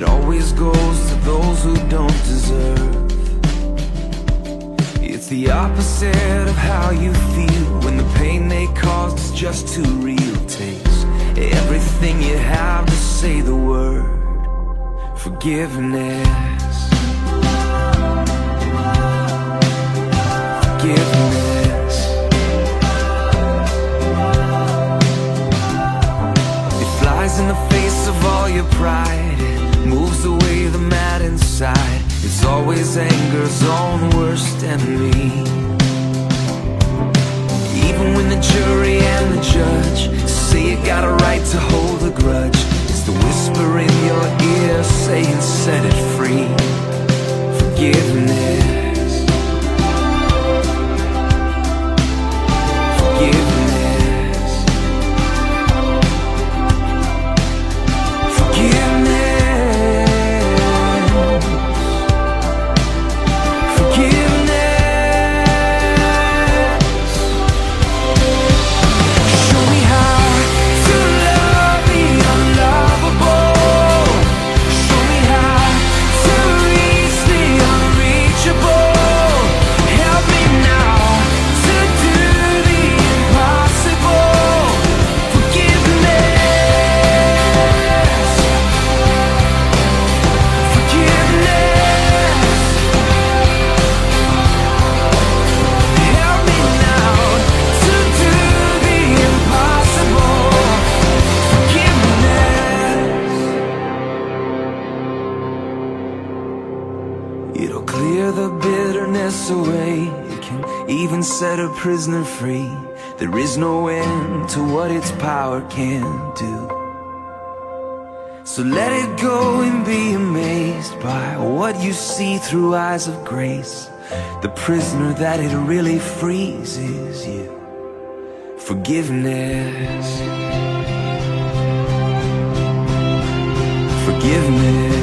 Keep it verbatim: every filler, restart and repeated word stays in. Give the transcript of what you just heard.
It always goes to those who don't deserve. It's the opposite of how you feel when the pain they caused is just too real. Takes everything you have to say the word forgiveness. Forgiveness. It flies in the face of all your pride. It moves away the mad inside. It's always anger's own worst enemy. Even when the jury and the judge say you got a right to hold a grudge, it's the whisper in your ear saying set it free. Forgiveness. Forgiveness. It'll clear the bitterness away. It can even set a prisoner free. There is no end to what its power can do. So let it go and be amazed by what you see through eyes of grace. The prisoner that it really frees is you. Forgiveness. Forgiveness.